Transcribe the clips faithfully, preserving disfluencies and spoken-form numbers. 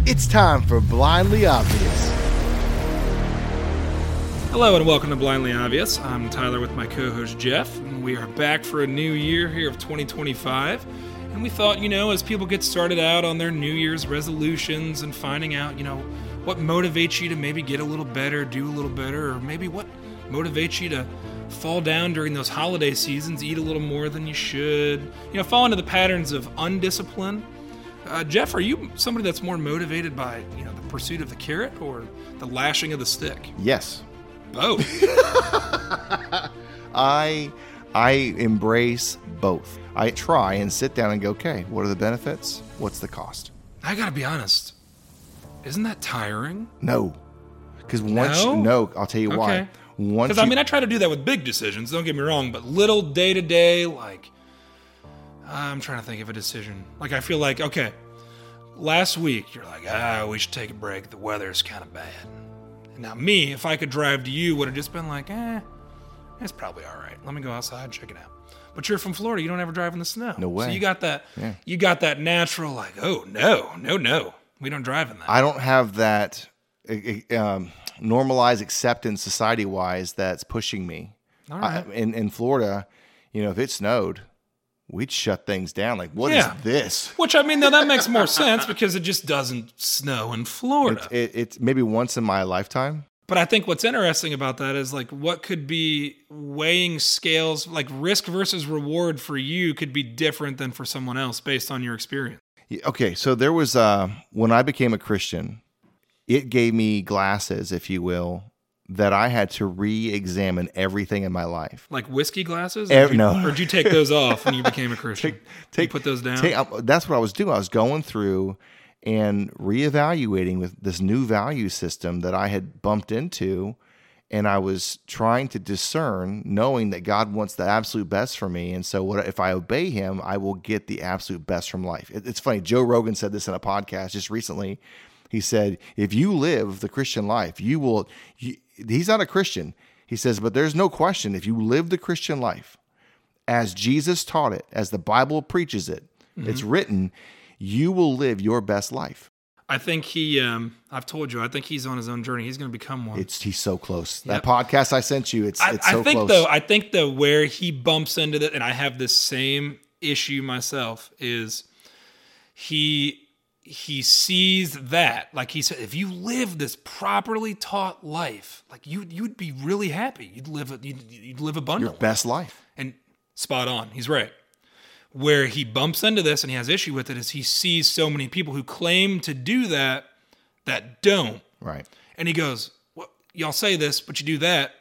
It's time for Blindly Obvious. Hello and welcome to Blindly Obvious. I'm Tyler with my co-host Jeff, and we are back for a new year here of twenty twenty-five. And we thought, you know, as people get started out on their New Year's resolutions and finding out, you know, what motivates you to maybe get a little better, do a little better, or maybe what motivates you to fall down during those holiday seasons, eat a little more than you should, you know, fall into the patterns of undiscipline. Uh, Jeff, are you somebody that's more motivated by, you know, the pursuit of the carrot or the lashing of the stick? Yes. Both. I I embrace both. I try and sit down and go, okay, what are the benefits? What's the cost? I gotta be honest. Isn't that tiring? No. Because once No? you no, I'll tell you why. Okay. Once Because, I you- mean, I try to do that with big decisions, don't get me wrong, but little day-to-day, like, I'm trying to think of a decision. Like, I feel like, okay, last week, you're like, ah, we should take a break. The weather's kind of bad. Now, me, if I could drive to you, would have just been like, eh, it's probably all right. Let me go outside and check it out. But you're from Florida. You don't ever drive in the snow. No way. So you got that, Yeah. you got that natural, like, oh, no, no, no. We don't drive in that. I don't have that um, normalized acceptance society-wise that's pushing me. All right. I, in, in Florida, you know, if it snowed, we'd shut things down. Like, what Yeah. is this? Which, I mean, now that makes more sense because it just doesn't snow in Florida. It, it, it's maybe once in my lifetime. But I think what's interesting about that is, like, what could be weighing scales, like risk versus reward for you could be different than for someone else based on your experience. Yeah, okay, so there was, uh, when I became a Christian, it gave me glasses, if you will, that I had to re-examine everything in my life. Like whiskey glasses? Ev- Or did you, no. Or did you take those off when you became a Christian? Take, you take, put those down? take- uh, that's what I was doing. I was going through and reevaluating with this new value system that I had bumped into, and I was trying to discern, knowing that God wants the absolute best for me. And so what if I obey him, I will get the absolute best from life. It, it's funny. Joe Rogan said this in a podcast just recently. He said, if you live the Christian life, you will, you, he's not a Christian. He says, but there's no question, if you live the Christian life as Jesus taught it, as the Bible preaches it, Mm-hmm. it's written, you will live your best life. I think he, um, I've told you, I think he's on his own journey. He's going to become one. It's he's so close. Yep. That podcast I sent you, it's I, it's so I think close. though, I think though where he bumps into that, and I have this same issue myself, is he he sees that, like he said, if you live this properly taught life, like you you'd be really happy. You'd live a, you'd, you'd live Your abundantly. best life. And spot on. He's right. Where he bumps into this and he has issue with it is he sees so many people who claim to do that that don't. Right. And he goes, well, y'all say this, but you do that,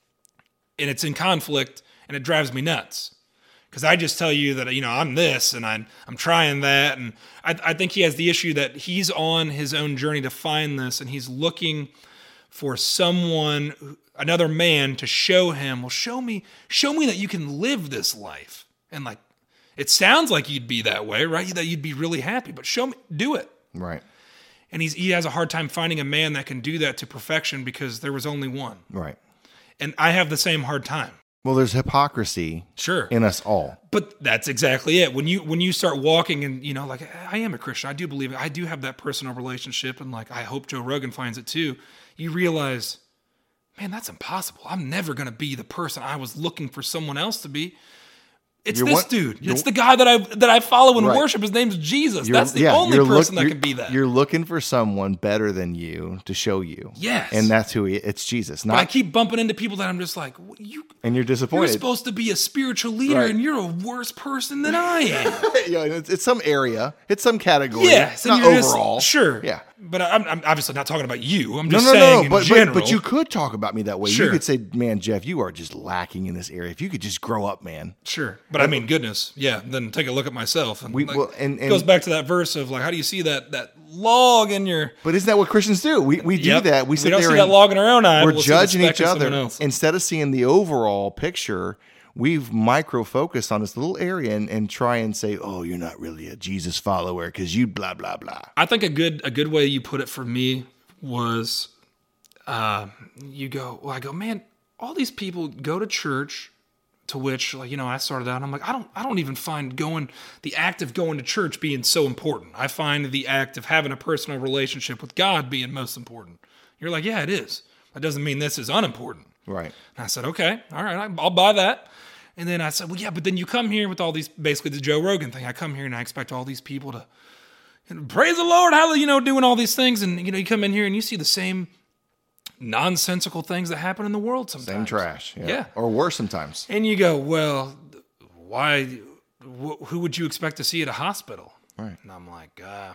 and it's in conflict, and it drives me nuts. Because I just tell you that, you know, I'm this, and I'm, I'm trying that, and I, I think he has the issue that he's on his own journey to find this, and he's looking for someone, another man, to show him, well, show me, show me that you can live this life. And like, it sounds like you'd be that way, right? That you'd be really happy, but show me, do it. Right. And he's, he has a hard time finding a man that can do that to perfection because there was only one. Right. And I have the same hard time. Well, there's hypocrisy Sure. in us all. But that's exactly it. When you when you start walking and, you know, like, I am a Christian. I do believe it. I do have that personal relationship. And like, I hope Joe Rogan finds it too. You realize, man, that's impossible. I'm never going to be the person I was looking for someone else to be. It's You're this one- dude. you're- It's the guy that I that I follow and Right. worship. His name's Jesus. You're- That's the yeah, only you're look- person that you're- can be that. You're looking for someone better than you to show you. Yes. And that's who he, it's Jesus. But I Not, keep bumping into people that I'm just like, "What, you and you're You're disappointed. supposed to be a spiritual leader, Right. and you're a worse person than I am. yeah, it's, it's some area. It's some category. Yes, Not and you're just- overall. sure. Yeah. But I'm, I'm obviously not talking about you. I'm No, just no, saying no, in but, but general. but you could talk about me that way. Sure. You could say, "Man, Jeff, you are just lacking in this area. If you could just grow up, man." Sure. But I mean, goodness, yeah. Then take a look at myself. And We- like, well, and- it and- goes back to that verse of like, how do you see that that log in your? But isn't that what Christians do? We we do Yep. that. We We sit don't there see and that log in our own eye. we're we'll see the judging speck each in other someone else. instead of seeing the overall picture. We've micro focused on this little area and, and try and say, "Oh, you're not really a Jesus follower because you blah blah blah." I think a good a good way you put it for me was, uh, you go, well, I go, man, all these people go to church, To which, like, you know, I started out, and I'm like, I don't, I don't even find going, the act of going to church being so important. I find the act of having a personal relationship with God being most important. You're like, yeah, it is. That doesn't mean this is unimportant. Right. And I said, okay, all right, I'll buy that. And then I said, well, yeah, but then you come here with all these, basically the Joe Rogan thing. I come here and I expect all these people to, and praise the Lord, hallelujah, you know, doing all these things. And, you know, you come in here and you see the same nonsensical things that happen in the world sometimes. Same trash. Yeah. Yeah. Or worse sometimes. And you go, well, why, wh- who would you expect to see at a hospital? Right. And I'm like, uh,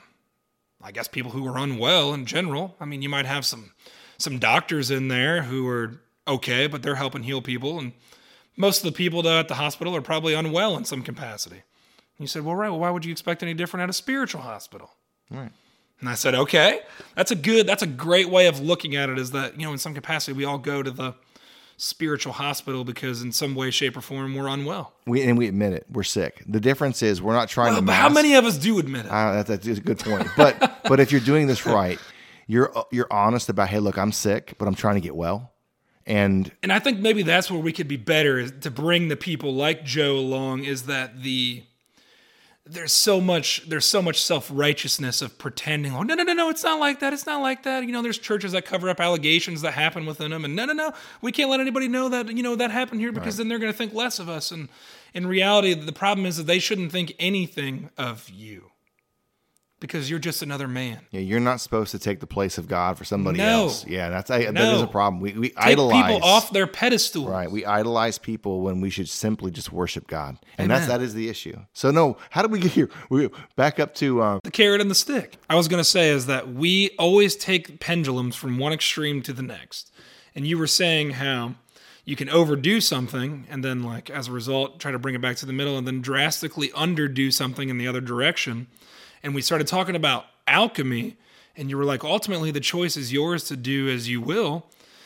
I guess people who are unwell in general. I mean, you might have some, some doctors in there who are okay, but they're helping heal people. And most of the people though, at the hospital are probably unwell in some capacity. And you said, well, right, well, why would you expect any different at a spiritual hospital? Right. And I said, okay, that's a good, that's a great way of looking at it, is that, you know, in some capacity, we all go to the spiritual hospital because in some way, shape, or form, we're unwell. We And we admit it. We're sick. The difference is we're not trying Well, to but mask. how many of us do admit it? Uh, that's, that's a good point. But but if you're doing this right, you're you're honest about, hey, look, I'm sick, but I'm trying to get well. And And I think maybe that's where we could be better, is to bring the people like Joe along, is that the there's so much there's so much self-righteousness of pretending, oh, no, no, no, no, it's not like that, it's not like that. You know, there's churches that cover up allegations that happen within them, and no, no, no, we can't let anybody know that, you know, that happened here, because right. then they're going to think less of us. And in reality, the problem is that they shouldn't think anything of you, because you're just another man. Yeah, you're not supposed to take the place of God for somebody no. else. Yeah, that's I, no. that is a problem. We we take idolize people off their pedestal. Right, we idolize people when we should simply just worship God, and Amen. that's that is the issue. So no, how did we get here? We back up to um, the carrot and the stick. I was going to say is that we always take pendulums from one extreme to the next, and you were saying how you can overdo something and then, like, as a result, try to bring it back to the middle, and then drastically underdo something in the other direction. And we started talking about alchemy, and you were like, ultimately, the choice is yours to do as you will.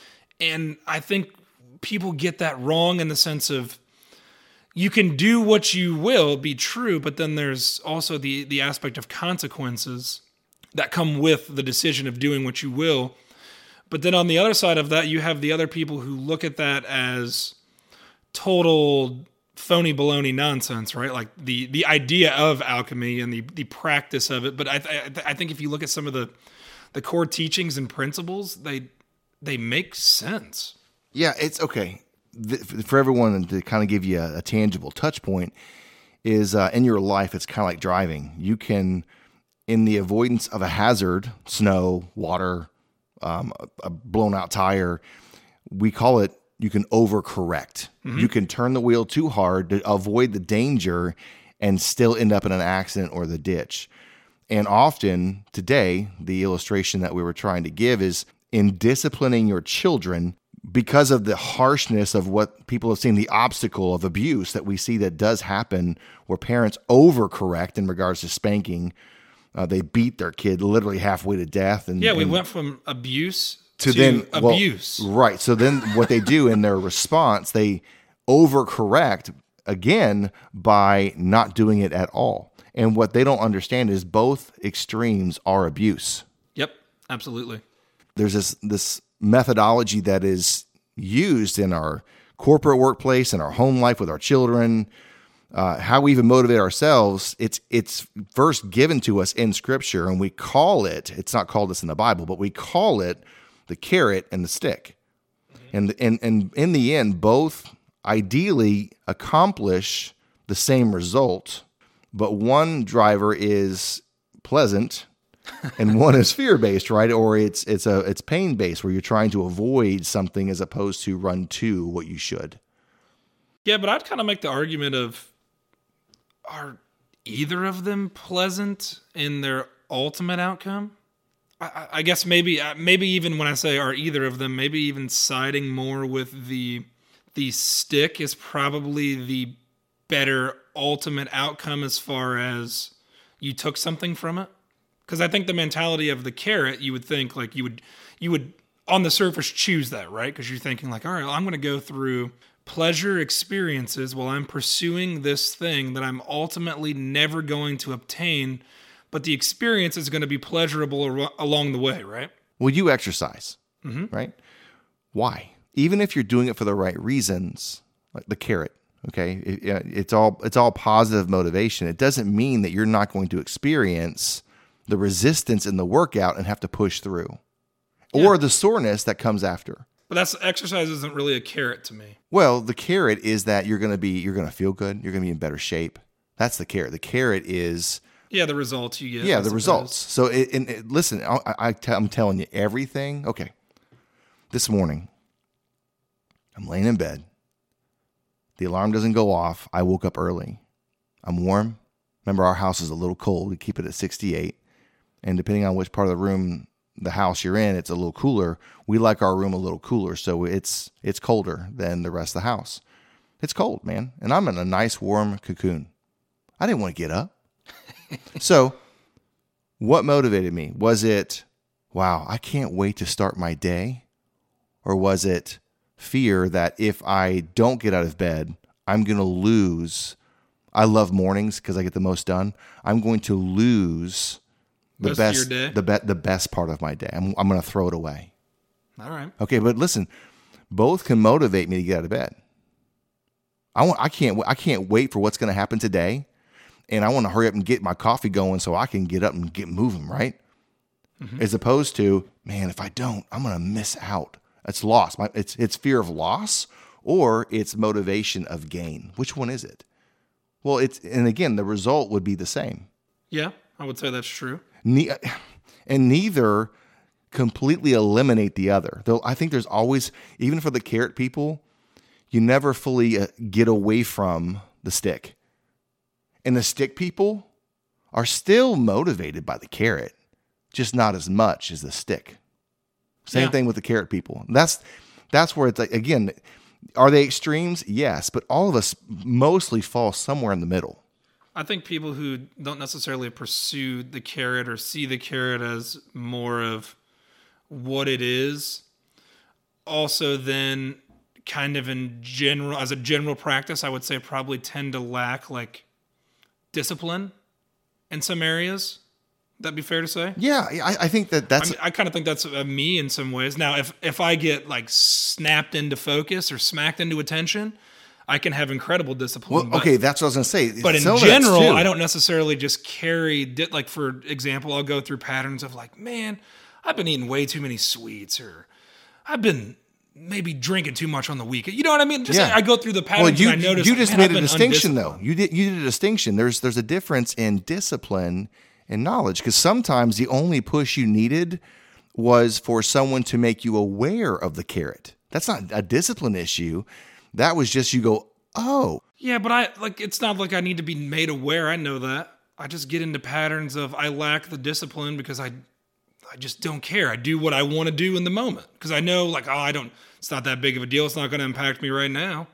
And I think people get that wrong, in the sense of, you can do what you will, be true, but then there's also the, the aspect of consequences that come with the decision of doing what you will. But then on the other side of that, you have the other people who look at that as total phony baloney nonsense, right? Like the the idea of alchemy and the the practice of it. But I th- I think if you look at some of the the core teachings and principles, they they make sense. Yeah, it's okay. The, for everyone to kind of give you a, a tangible touch point is uh, in your life, it's kind of like driving. You can, in the avoidance of a hazard, snow, water, um, a, a blown out tire, we call it, you can overcorrect. Mm-hmm. You can turn the wheel too hard to avoid the danger and still end up in an accident or the ditch. And often today, the illustration that we were trying to give is in disciplining your children, because of the harshness of what people have seen, the obstacle of abuse that we see that does happen, where parents overcorrect in regards to spanking. Uh, they beat their kid literally halfway to death. And yeah, we and, went from abuse to, to then abuse. Well, right. So then what they do in their response, they overcorrect again by not doing it at all. And what they don't understand is both extremes are abuse. Yep, absolutely. There's this this methodology that is used in our corporate workplace, in our home life with our children, uh, how we even motivate ourselves. It's it's first given to us in Scripture, and we call it, it's not called this in the Bible, but we call it the carrot and the stick. Mm-hmm. And, and, and in the end, both ideally accomplish the same result, but one driver is pleasant and one is fear-based, right? Or it's it's a it's pain-based, where you're trying to avoid something as opposed to run to what you should. Yeah, but I'd kind of make the argument of, are either of them pleasant in their ultimate outcome? I, I guess maybe maybe even when I say are either of them, maybe even siding more with the the stick is probably the better ultimate outcome as far as you took something from it. Because I think the mentality of the carrot, you would think like you would, you would on the surface choose that, right? Because you're thinking like, all right, well, I'm going to go through pleasure experiences while I'm pursuing this thing that I'm ultimately never going to obtain, but the experience is going to be pleasurable ar- along the way, right? Well, you exercise, mm-hmm. right? Why? Even if you're doing it for the right reasons, like the carrot, Okay, it, it's all it's all positive motivation. It doesn't mean that you're not going to experience the resistance in the workout and have to push through, yeah. or the soreness that comes after. But that's exercise isn't really a carrot to me. Well, the carrot is that you're going to be you're going to feel good. You're going to be in better shape. That's the carrot. The carrot is yeah, the results you get. Yeah, I the suppose. results. So, it, and it, listen, I, I t- I'm telling you everything. Okay, this morning, I'm laying in bed. The alarm doesn't go off. I woke up early. I'm warm. Remember, our house is a little cold. We keep it at sixty-eight. And depending on which part of the room, the house you're in, it's a little cooler. We like our room a little cooler, so it's it's colder than the rest of the house. It's cold, man. And I'm in a nice, warm cocoon. I didn't want to get up. So what motivated me? Was it, wow, I can't wait to start my day? Or was it fear that if I don't get out of bed, I'm going to lose. I love mornings because I get the most done. I'm going to lose the Most best of your day? the be, the best part of my day. I'm I'm going to throw it away. All right. Okay, but listen, both can motivate me to get out of bed. I want I can't I can't wait for what's going to happen today, and I want to hurry up and get my coffee going so I can get up and get moving, right? Mm-hmm. As opposed to, man, if I don't, I'm going to miss out. It's loss. My, it's it's fear of loss, or it's motivation of gain. Which one is it? Well, it's and again, the result would be the same. Yeah, I would say that's true. Ne- and neither completely eliminate the other. Though I think there's always, even for the carrot people, you never fully uh, get away from the stick. And the stick people are still motivated by the carrot, just not as much as the stick. Same yeah. thing with the carrot people. That's that's where it's like, again, are they extremes? Yes, but all of us mostly fall somewhere in the middle. I think people who don't necessarily pursue the carrot or see the carrot as more of what it is, also then kind of in general, as a general practice, I would say probably tend to lack like discipline in some areas. That'd be fair to say? Yeah, I, I think that that's... I, mean, I kind of think that's uh, me in some ways. Now, if, if I get like snapped into focus or smacked into attention, I can have incredible discipline. Well, but, okay, that's what I was going to say. But in Some general, I don't necessarily just carry, like for example, I'll go through patterns of like, man, I've been eating way too many sweets, or I've been maybe drinking too much on the weekend. You know what I mean? Just Yeah. I go through the patterns Well, you, and I notice, you just man, made I've a been distinction, though. undisciplined. You did you did a distinction. There's there's a difference in discipline and knowledge, because sometimes the only push you needed was for someone to make you aware of the carrot. That's not a discipline issue. That was just you go, oh. Yeah, but I like it's not like I need to be made aware. I know that. I just get into patterns of I lack the discipline because I I just don't care. I do what I want to do in the moment because I know like, oh, I don't, it's not that big of a deal. It's not going to impact me right now.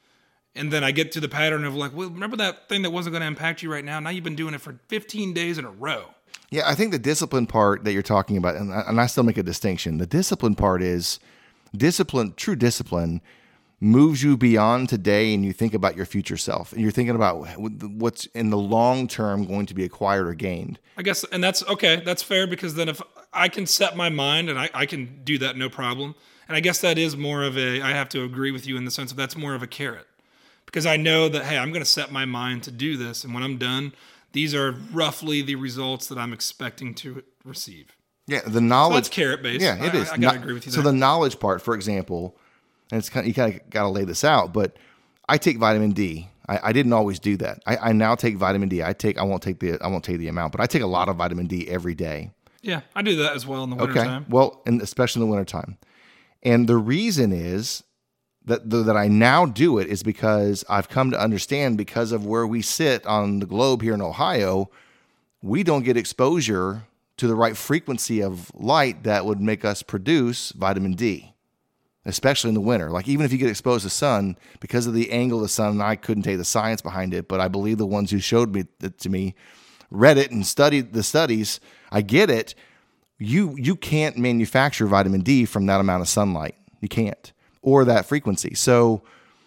And then I get to the pattern of like, well, remember that thing that wasn't going to impact you right now? Now you've been doing it for fifteen days in a row. Yeah, I think the discipline part that you're talking about, and I, and I still make a distinction. The discipline part is discipline, true discipline moves you beyond today, and you think about your future self. And you're thinking about what's in the long term going to be acquired or gained. I guess, and that's okay. That's fair, because then if I can set my mind, and I, I can do that no problem. And I guess that is more of a, I have to agree with you in the sense of that's more of a carrot. Because I know that, hey, I'm going to set my mind to do this. And when I'm done, these are roughly the results that I'm expecting to receive. Yeah, the knowledge. So that's carrot-based. Yeah, it I, is. I, I got to No, agree with you so there. the knowledge part, for example, and it's kind of, you kind of got to lay this out, but I take vitamin D. I, I didn't always do that. I, I now take vitamin D. I take I won't take the I won't take the amount, but I take a lot of vitamin D every day. Yeah, I do that as well in the wintertime. Okay. Well, and especially in the wintertime. And the reason is that that I now do it is because I've come to understand, because of where we sit on the globe here in Ohio, we don't get exposure to the right frequency of light that would make us produce vitamin D, especially in the winter. Like even if you get exposed to sun, because of the angle of the sun, and I couldn't tell you the science behind it, but I believe the ones who showed me it to me, read it and studied the studies, I get it. You you can't manufacture vitamin D from that amount of sunlight. You can't. Or that frequency. So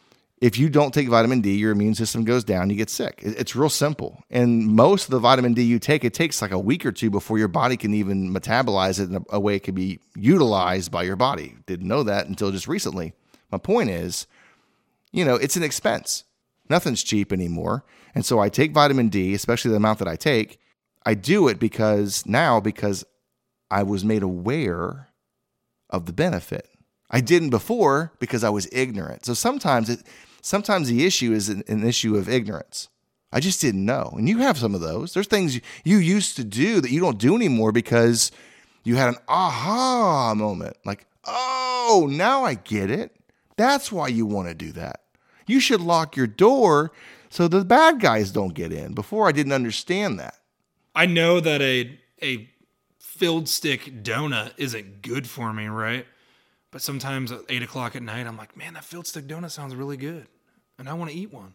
if you don't take vitamin D, your immune system goes down, you get sick. It's real simple. And most of the vitamin D you take, it takes like a week or two before your body can even metabolize it in a, a way it can be utilized by your body. Didn't know that until just recently. My point is, you know, it's an expense. Nothing's cheap anymore. And so I take vitamin D, especially the amount that I take. I do it because now, because I was made aware of the benefit. I didn't before because I was ignorant. So sometimes it, sometimes the issue is an, an issue of ignorance. I just didn't know. And you have some of those. There's things you, you used to do that you don't do anymore because you had an aha moment. Like, oh, now I get it. That's why you want to do that. You should lock your door so the bad guys don't get in. Before I didn't understand that. I know that a a filled stick donut isn't good for me, right? But sometimes at eight o'clock at night, I'm like, man, that filled stick donut sounds really good, and I want to eat one.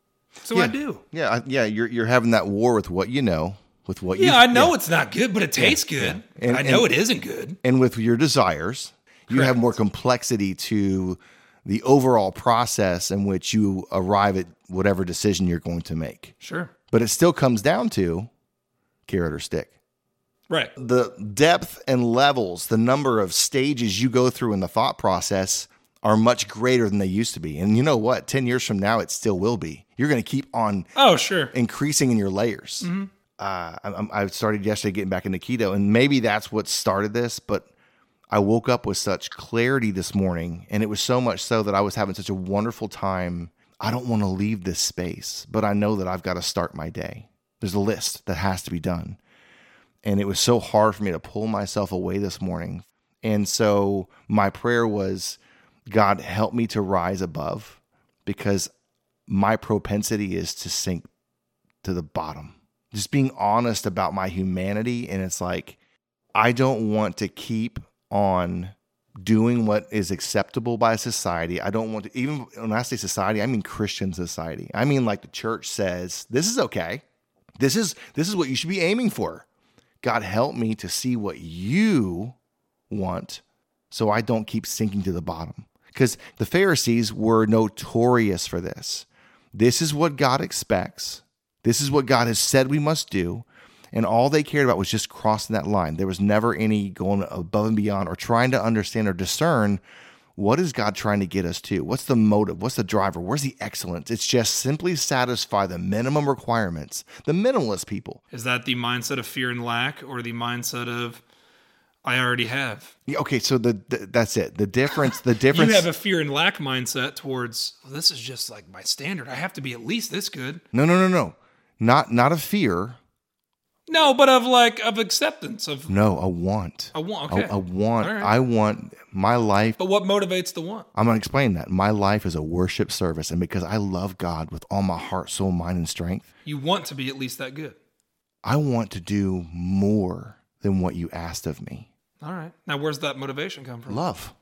So yeah. I do. Yeah, I, yeah. You're you're having that war with what you know, with what. Yeah, you, I know yeah. it's not good, but it tastes yeah. good. Yeah. And, I know and, it isn't good. And with your desires, you Correct. have more complexity to the overall process in which you arrive at whatever decision you're going to make. Sure. But it still comes down to carrot or stick. Right. The depth and levels, the number of stages you go through in the thought process are much greater than they used to be. And you know what? ten years from now, it still will be. You're going to keep on oh, sure. increasing in your layers. Mm-hmm. Uh, I, I started yesterday getting back into keto, and maybe that's what started this, but I woke up with such clarity this morning, and it was so much so that I was having such a wonderful time. I don't want to leave this space, but I know that I've got to start my day. There's a list that has to be done. And it was so hard for me to pull myself away this morning. And so my prayer was, God, help me to rise above, because my propensity is to sink to the bottom. Just being honest about my humanity. And it's like, I don't want to keep on doing what is acceptable by society. I don't want to, even when I say society, I mean Christian society. I mean, like the church says, this is okay. This is, this is what you should be aiming for. God, help me to see what you want so I don't keep sinking to the bottom. Because the Pharisees were notorious for this. This is what God expects. This is what God has said we must do. And all they cared about was just crossing that line. There was never any going above and beyond or trying to understand or discern, what is God trying to get us to? What's the motive? What's the driver? Where's the excellence? It's just simply satisfy the minimum requirements. The minimalist people. Is that the mindset of fear and lack, or the mindset of I already have? Yeah, okay, so the, the that's it. The difference, the difference. You have a fear and lack mindset towards, well, this is just like my standard. I have to be at least this good. No, no, no, no. Not not a fear. No, but of like, of acceptance. of No, a want. A want, okay. A, a want. All right. I want my life. But what motivates the want? I'm going to explain that. My life is a worship service, and because I love God with all my heart, soul, mind, and strength. You want to be at least that good. I want to do more than what you asked of me. All right. Now, where's that motivation come from? Love.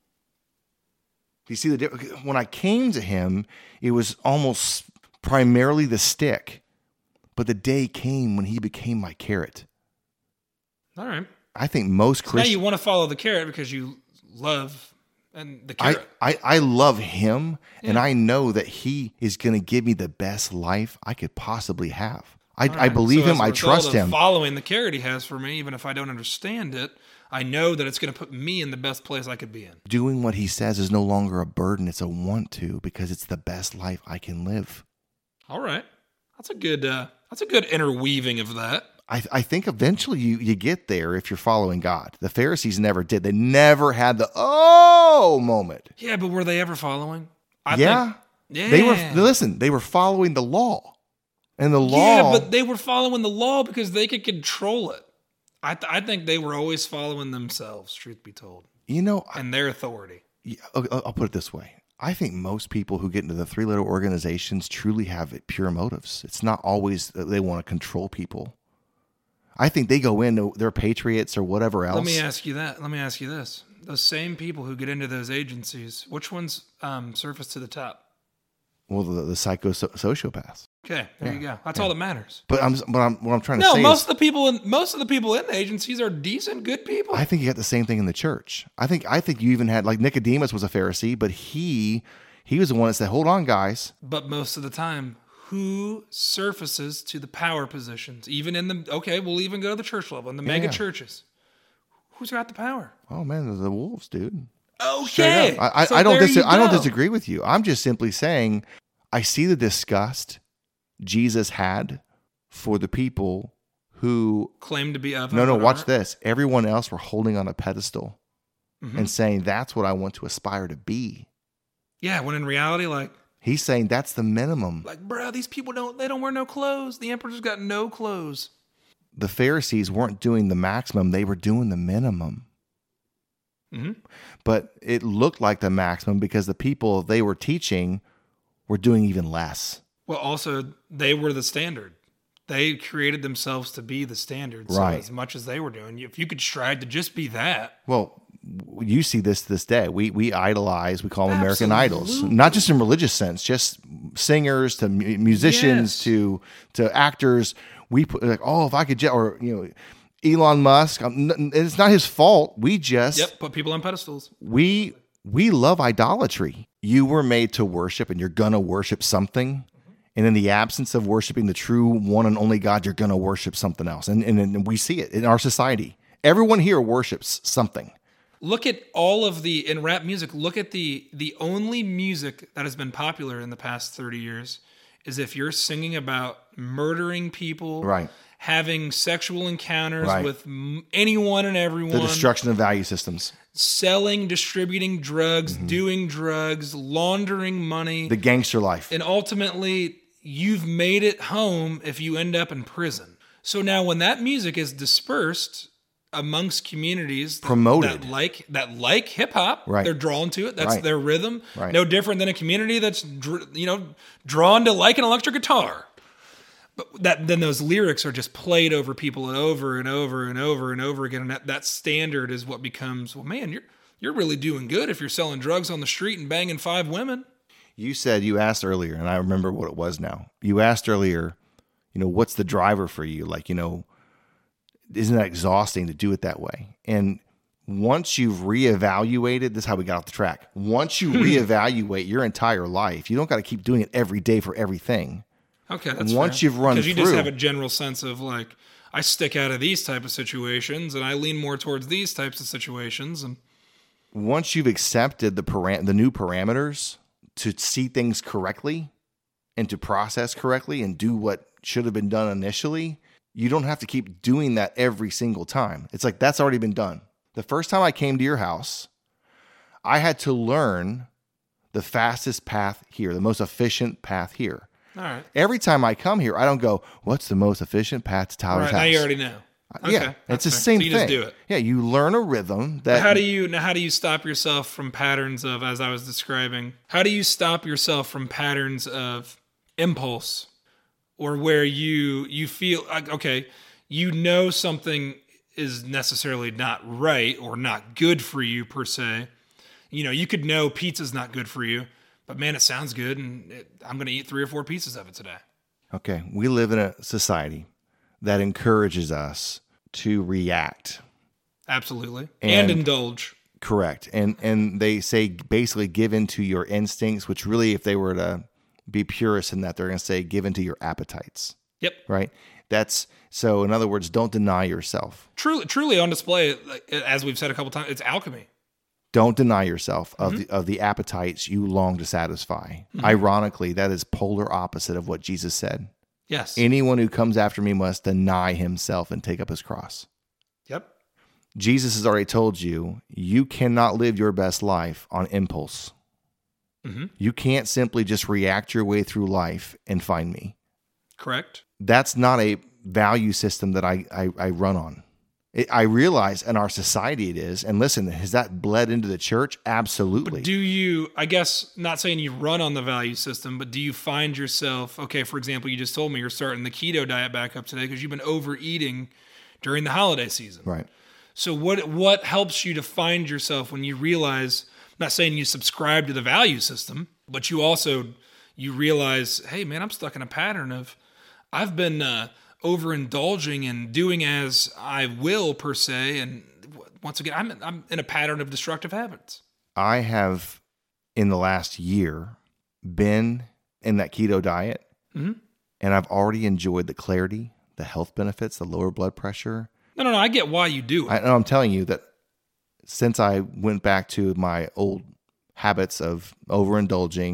You see, the difference? When I came to him, it was almost primarily the stick. But the day came when he became my carrot. All right. I think most So Christians... now you want to follow the carrot because you love and the I, carrot. I, I love him, Yeah. and I know that he is going to give me the best life I could possibly have. I, All I right. believe So as him. a I result trust of him. Following the carrot he has for me, even if I don't understand it, I know that it's going to put me in the best place I could be in. Doing what he says is no longer a burden. It's a want to, because it's the best life I can live. All right. That's a good uh, that's a good interweaving of that. I, I think eventually you, you get there if you're following God. The Pharisees never did. They never had the oh moment. Yeah, but were they ever following? I yeah. Think, yeah. They were, listen, they were following the law. And the law. Yeah, but they were following the law because they could control it. I th- I think they were always following themselves, truth be told. You know. And their authority. Yeah, I'll put it this way. I think most people who get into the three-letter organizations truly have pure motives. It's not always that they want to control people. I think they go in, they're patriots or whatever else. Let me ask you that. Let me ask you this. Those same people who get into those agencies, which ones um, surface to the top? Well, the, the psycho-sociopaths. Okay, there Yeah, you go. That's yeah. all that matters. But I'm, but I'm, what I'm trying to No, say most is, of the people in most of the people in the agencies are decent, good people. I think you got the same thing in the church. I think I think you even had, like, Nicodemus was a Pharisee, but he he was the one that said, "Hold on, guys." But most of the time, who surfaces to the power positions, even in the okay, we'll even go to the church level in the Yeah, mega yeah. churches. Who's got the power? Oh man, the wolves, dude. Okay, I, I, so I don't there dis- you I don't go. disagree with you. I'm just simply saying, I see the disgust Jesus had for the people who claim to be of no, him, no, but watch aren't. this. Everyone else were holding on a pedestal Mhm. and saying, that's what I want to aspire to be. Yeah, when in reality, like, He's saying that's the minimum. like, bro, these people don't, they don't wear no clothes. The emperor's got no clothes. The Pharisees weren't doing the maximum. They were doing the minimum. Mm-hmm. But it looked like the maximum because the people they were teaching were doing even less. Well, also, they were the standard. They created themselves to be the standard. So Right. as much as they were doing, if you could strive to just be that. Well, you see this this day. We we idolize, we call them American Idols. Absolutely. Not just in religious sense, just singers to mu- musicians Yes. to to actors. We put like, oh, if I could just, or, you know, Elon Musk, um, n- it's not his fault. We just, Yep, put people on pedestals. we we love idolatry. You were made to worship, and you're gonna worship something. And in the absence of worshiping the true one and only God, you're gonna worship something else. And and, and we see it in our society. Everyone here worships something. Look at all of the, in rap music, look at the the only music that has been popular in the past thirty years is if you're singing about murdering people, Right. having sexual encounters Right. with m- anyone and everyone, The destruction of value systems, selling, distributing drugs, doing drugs, laundering money, the gangster life. and ultimately you've made it home if you end up in prison. So now when that music is dispersed amongst communities that, Promoted. that like that like hip hop, Right. they're drawn to it. That's Right. their rhythm. Right. No different than a community that's dr- you know drawn to like an electric guitar. But that then those lyrics are just played over people and over and over and over and over again, and that, that standard is what becomes. Well, man, you're you're really doing good if you're selling drugs on the street and banging five women. You said, you asked earlier, and I remember what it was now. You asked earlier, you know, what's the driver for you? Like, you know, isn't that exhausting to do it that way? And once you've reevaluated, this is how we got off the track. Once you reevaluate your entire life, you don't got to keep doing it every day for everything. Okay, that's Once fair. you've run because you just through- have a general sense of like I stick out of these type of situations and I lean more towards these types of situations, and Once you've accepted the param- the new parameters to see things correctly and to process correctly and do what should have been done initially, you don't have to keep doing that every single time. It's like that's already been done. The first time I came to your house, I had to learn the fastest path here, the most efficient path here. all right, Every time I come here, I don't go, what's the most efficient path to Tyler's right house? now you already know. Okay, yeah, that's it's the fair. same so you thing. Just do it. Yeah, you learn a rhythm that How do you now? How do you stop yourself from patterns of, as I was describing? How do you stop yourself from patterns of impulse, or where you you feel like okay, you know something is necessarily not right or not good for you per se. You know, you could know pizza's not good for you, but man, it sounds good, and it, I'm going to eat three or four pieces of it today. Okay, we live in a society that encourages us to react. Absolutely, and, And- indulge. Correct. And and they say basically give into your instincts, which really, if they were to be purists in that, they're going to say give into your appetites, Yep, right? That's so in other words, don't deny yourself. truly, truly on display. like, As we've said a couple times, it's alchemy. Don't deny yourself of Mm-hmm. the of the appetites you long to satisfy. Ironically, that is polar opposite of what Jesus said. Yes. Anyone who comes after me must deny himself and take up his cross. Yep. Jesus has already told you, you cannot live your best life on impulse. Mhm. You can't simply just react your way through life and find me. Correct. That's not a value system that I, I, I run on. It, I realize in our society it is. And listen, has that bled into the church? Absolutely. Do you, I guess, not saying you run on the value system, but do you find yourself, okay, for example, you just told me you're starting the keto diet back up today because you've been overeating during the holiday season. Right. So what what helps you to find yourself when you realize, I'm not saying you subscribe to the value system, but you also, you realize, hey man, I'm stuck in a pattern of, I've been uh, overindulging and doing as I will per se. And once again, I'm, I'm in a pattern of destructive habits. I have, in the last year, been in that keto diet, Mhm. and I've already enjoyed the clarity, the health benefits, the lower blood pressure. No, no, no. I get why you do it. I, no, I'm telling you that since I went back to my old habits of overindulging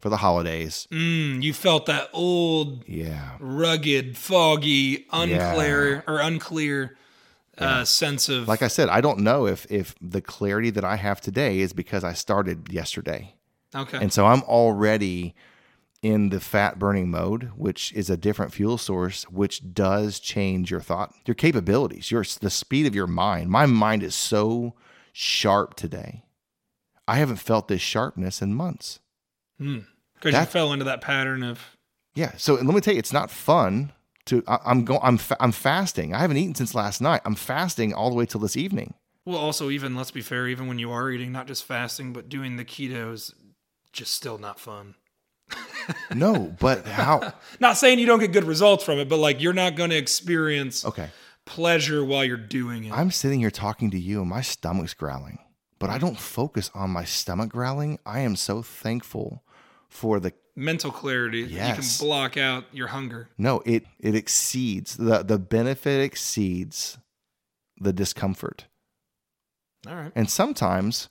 for the holidays. Mm, you felt that old, Yeah. rugged, foggy, unclear Yeah. or unclear uh, sense of. Like I said, I don't know if if the clarity that I have today is because I started yesterday. Okay. And so I'm already in the fat burning mode, which is a different fuel source, which does change your thought, your capabilities, your the speed of your mind. My mind is so sharp today. I haven't felt this sharpness in months. Because you fell into that pattern of. Yeah. So let me tell you, it's not fun to. I, I'm going. I'm fa- I'm fasting. I haven't eaten since last night. I'm fasting all the way till this evening. Well, also, even let's be fair, even when you are eating, not just fasting, but doing the keto is just still not fun. No, but how? Not saying you don't get good results from it, but like you're not going to experience Okay. pleasure while you're doing it. I'm sitting here talking to you, and my stomach's growling, but I don't focus on my stomach growling. I am so thankful for the. Mental clarity. Yes. You can block out your hunger. No, it it exceeds the the benefit exceeds the discomfort. All right. And sometimes,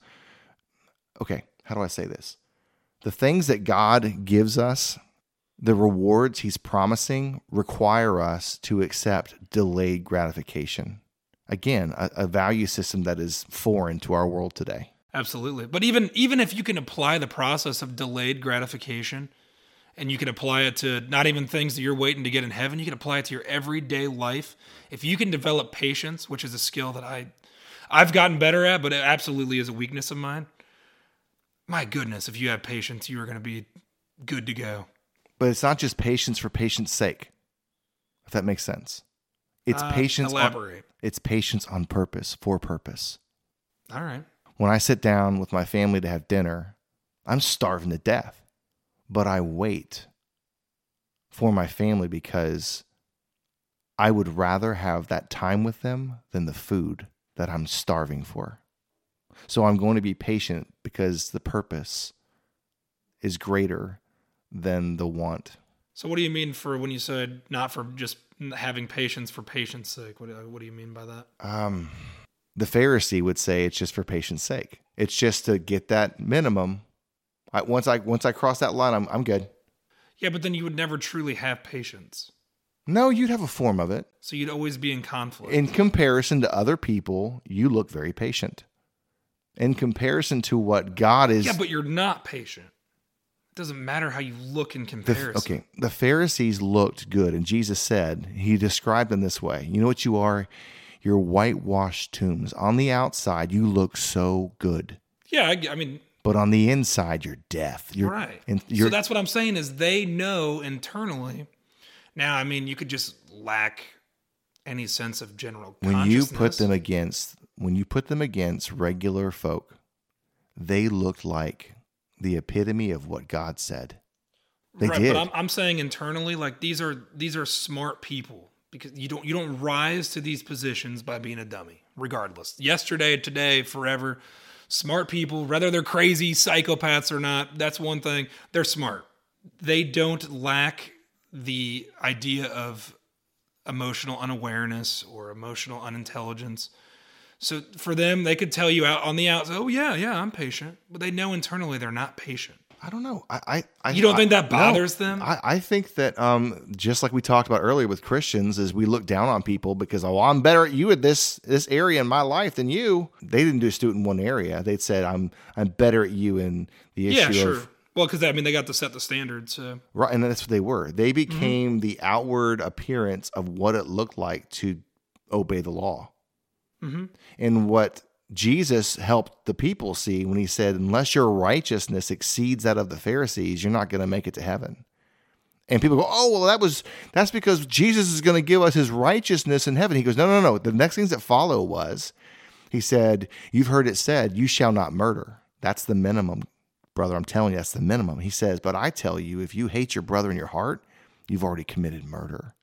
okay, how do I say this? The things that God gives us, the rewards he's promising, require us to accept delayed gratification. Again, a, a value system that is foreign to our world today. Absolutely. But even even if you can apply the process of delayed gratification and you can apply it to not even things that you're waiting to get in heaven, you can apply it to your everyday life. If you can develop patience, which is a skill that I, I've gotten better at, but it absolutely is a weakness of mine. My goodness, if you have patience, you are going to be good to go. But it's not just patience for patience' sake, if that makes sense. It's Uh, patience. elaborate. On, it's patience on purpose, for purpose. All right. When I sit down with my family to have dinner, I'm starving to death, but I wait for my family because I would rather have that time with them than the food that I'm starving for. So I'm going to be patient because the purpose is greater than the want. So what do you mean for when you said not for just having patience for patience sake? What, what do you mean by that? Um, the Pharisee would say it's just for patience sake. It's just to get that minimum. I, once I once I cross that line, I'm I'm good. Yeah, but then you would never truly have patience. No, you'd have a form of it. So you'd always be in conflict. In comparison to other people, you look very patient. In comparison to what God is. Yeah, but you're not patient. It doesn't matter how you look in The, comparison. okay, the Pharisees looked good, and Jesus said, he described them this way. You know what you are? You're whitewashed tombs. On the outside, you look so good. Yeah, I, I mean... But on the inside, you're death. You're, right. And you're, so that's what I'm saying is they know internally. Now, I mean, you could just lack any sense of general when consciousness. you put them against when you put them against regular folk, they looked like the epitome of what God said. They right, did. But I'm, I'm saying internally, like these are these are smart people because you don't you don't rise to these positions by being a dummy. Regardless, yesterday, today, forever, smart people, whether they're crazy psychopaths or not, that's one thing. They're smart. They don't lack the idea of emotional unawareness or emotional unintelligence. So for them, they could tell you out on the outside, oh yeah, yeah, I'm patient, but they know internally they're not patient. I don't know. I, I, I You don't I, think that bothers no. them? I, I think that um, just like we talked about earlier with Christians, is we look down on people because, oh, I'm better at you at this this area in my life than you. They didn't just do it in one area. They said, I'm I'm better at you in the issue Yeah, sure. of Well, because I mean, they got to set the standard. So right, and that's what they were. They became Mm-hmm. the outward appearance of what it looked like to obey the law, mm-hmm. and what Jesus helped the people see when he said, unless your righteousness exceeds that of the Pharisees, you're not going to make it to heaven. And people go, oh, well, that was, that's because Jesus is going to give us his righteousness in heaven. He goes, no, no, no. The next things that follow was, he said, you've heard it said, you shall not murder. That's the minimum, brother. I'm telling you, that's the minimum. He says, but I tell you, if you hate your brother in your heart, you've already committed murder.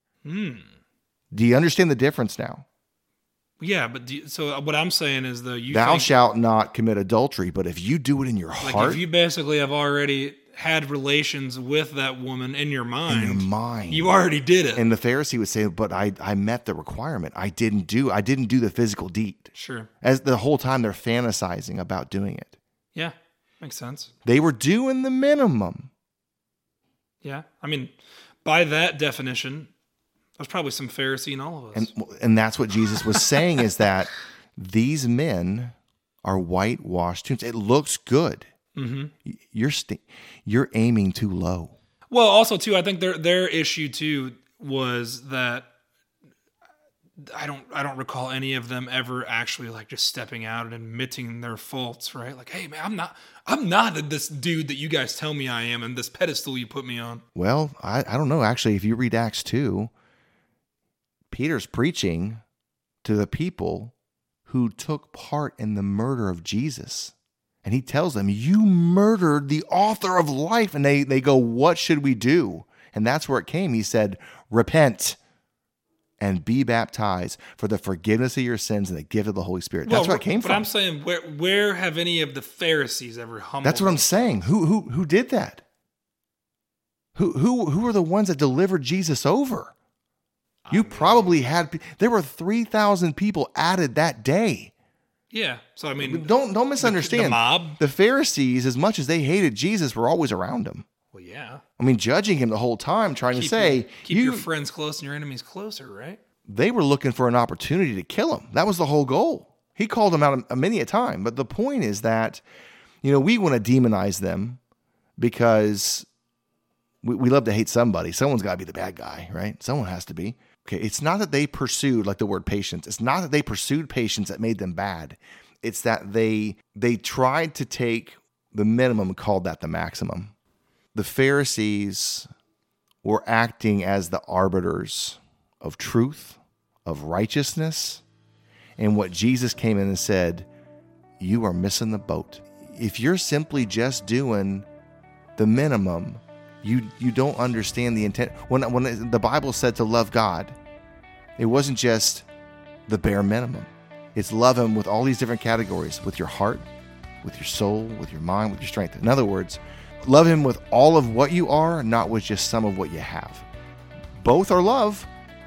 Mm. Do you understand the difference now? Yeah, but do you, so what I'm saying is though, you Thou think, shalt not commit adultery, but if you do it in your like heart, if you basically have already had relations with that woman in your mind, in your mind, you already did it. and the Pharisee would say, but I, I met the requirement. I didn't do, I didn't do the physical deed. Sure. As the whole time they're fantasizing about doing it. Yeah. Makes sense. They were doing the minimum. Yeah. I mean, by that definition, there's probably some Pharisee in all of us. And and that's what Jesus was saying is that these men are whitewashed tombs. It looks good. Mm-hmm. You're st- you're aiming too low. Well, also too, I think their their issue too was that I don't I don't recall any of them ever actually like just stepping out and admitting their faults, right? Like, hey man, I'm not I'm not this dude that you guys tell me I am and this pedestal you put me on. Well, I, I don't know. Actually, if you read Acts two, Peter's preaching to the people who took part in the murder of Jesus. And he tells them, you murdered the author of life. And they, they go, what should we do? And that's where it came. He said, repent and be baptized for the forgiveness of your sins and the gift of the Holy Spirit. That's well, where it came but from. I'm saying, where where have any of the Pharisees ever humbled That's what I'm themselves? saying. Who who who did that? Who who who are the ones that delivered Jesus over? You probably had, there were three thousand people added that day. Yeah. So, I mean, Don't don't misunderstand. The, the mob. The Pharisees, as much as they hated Jesus, were always around him. Well, yeah. I mean, judging him the whole time, trying Keep to say, your, keep you, your friends close and your enemies closer, right? They were looking for an opportunity to kill him. That was the whole goal. He called them out a, a many a time. But the point is that, you know, we want to demonize them because we, we love to hate somebody. Someone's got to be the bad guy, right? Someone has to be. Okay, it's not that they pursued, like the word patience, it's not that they pursued patience that made them bad. It's that they they tried to take the minimum and called that the maximum. The Pharisees were acting as the arbiters of truth, of righteousness, and what Jesus came in and said, you are missing the boat. If you're simply just doing the minimum, You you don't understand the intent. When when the Bible said to love God, it wasn't just the bare minimum. It's love Him with all these different categories, with your heart, with your soul, with your mind, with your strength. In other words, love Him with all of what you are, not with just some of what you have. Both are love,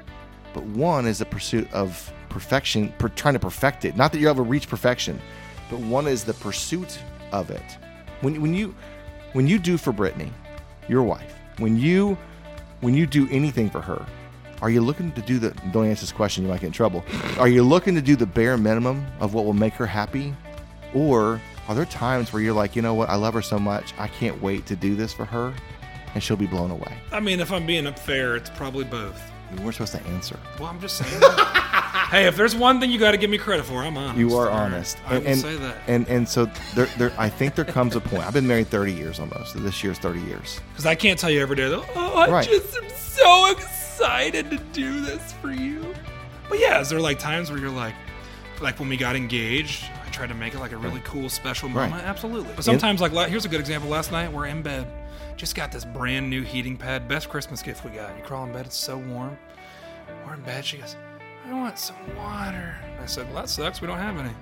but one is the pursuit of perfection, per, trying to perfect it. Not that you ever reach perfection, but one is the pursuit of it. When when you when you do for Brittany, your wife, when you when you do anything for her, are you looking to do the, don't answer this question, you might get in trouble. Are you looking to do the bare minimum of what will make her happy? Or are there times where you're like, you know what, I love her so much, I can't wait to do this for her, and she'll be blown away? I mean, if I'm being fair, it's probably both. We're supposed to answer. Well, I'm just saying. Hey, if there's one thing you got to give me credit for, I'm honest. You are All honest. Right. I and, will and, say that. And and so there, there, I think there comes a point. I've been married thirty years almost. So this year's thirty years. Because I can't tell you every day, though, oh, I Right. just am so excited to do this for you. But yeah, is there like times where you're like, like when we got engaged, I tried to make it like a really cool, special moment? Right. Absolutely. But sometimes, like, la- here's a good example. Last night, we're in bed. Just got this brand new heating pad. Best Christmas gift we got. You crawl in bed, it's so warm. We're in bed. She goes, I want some water. And I said, well, that sucks. We don't have any.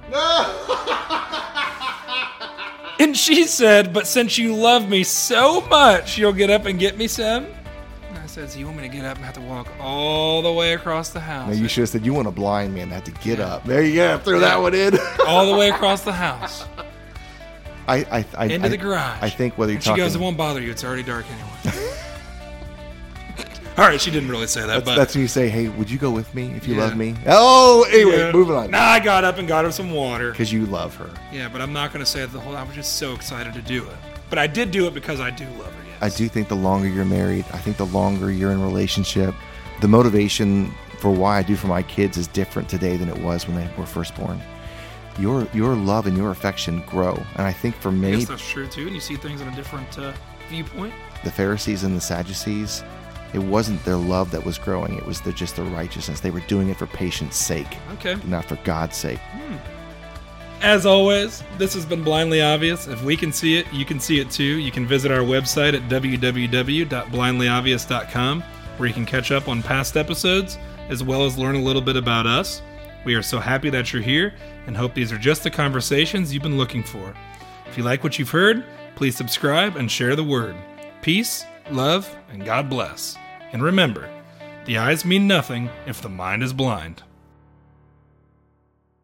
And she said, but since you love me so much, you'll get up and get me some? And I said, so you want me to get up and have to walk all the way across the house? Now you should have said you want a blind man to have to get up. There you go. Throw that one in. All the way across the house. I, I, I, Into I, the garage. I think whether you're and she talking, goes, it won't bother you. It's already dark anyway. All right, she didn't really say that, that's, but that's when you say, "Hey, would you go with me if you Yeah. love me?" Oh, anyway, Yeah. moving on. Nah, I got up and got her some water. Because you love her. Yeah, but I'm not going to say the whole. I was just so excited to do it. But I did do it because I do love her. Yes. I do think the longer you're married, I think the longer you're in a relationship, the motivation for why I do for my kids is different today than it was when they were first born. Your your love and your affection grow, and I think for I me, guess that's true too. And you see things in a different uh, viewpoint. the Pharisees and the Sadducees, it wasn't their love that was growing; it was their, just their righteousness. They were doing it for patience' sake, Okay. not for God's sake. As always, this has been Blindly Obvious. If we can see it, you can see it too. You can visit our website at w w w dot blindly obvious dot com, where you can catch up on past episodes, as well as learn a little bit about us. We are so happy that you're here, and hope these are just the conversations you've been looking for. If you like what you've heard, please subscribe and share the word. Peace, love, and God bless. And remember, the eyes mean nothing if the mind is blind.